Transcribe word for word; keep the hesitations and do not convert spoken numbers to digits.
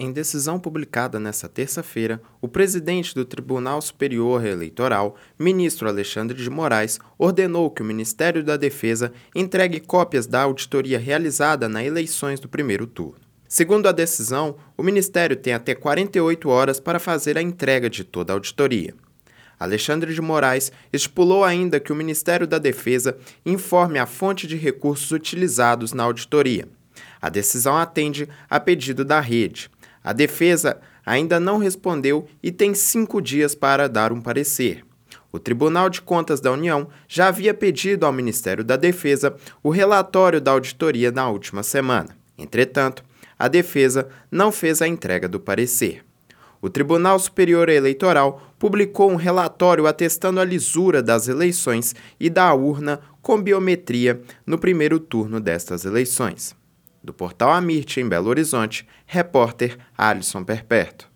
Em decisão publicada nesta terça-feira, o presidente do Tribunal Superior Eleitoral, ministro Alexandre de Moraes, ordenou que o Ministério da Defesa entregue cópias da auditoria realizada nas eleições do primeiro turno. Segundo a decisão, o Ministério tem até quarenta e oito horas para fazer a entrega de toda a auditoria. Alexandre de Moraes estipulou ainda que o Ministério da Defesa informe a fonte de recursos utilizados na auditoria. A decisão atende a pedido da rede. A defesa ainda não respondeu e tem cinco dias para dar um parecer. O Tribunal de Contas da União já havia pedido ao Ministério da Defesa o relatório da auditoria na última semana. Entretanto, a defesa não fez a entrega do parecer. O Tribunal Superior Eleitoral publicou um relatório atestando a lisura das eleições e da urna com biometria no primeiro turno destas eleições. Do portal Amirte, em Belo Horizonte, repórter Alisson Perpétuo.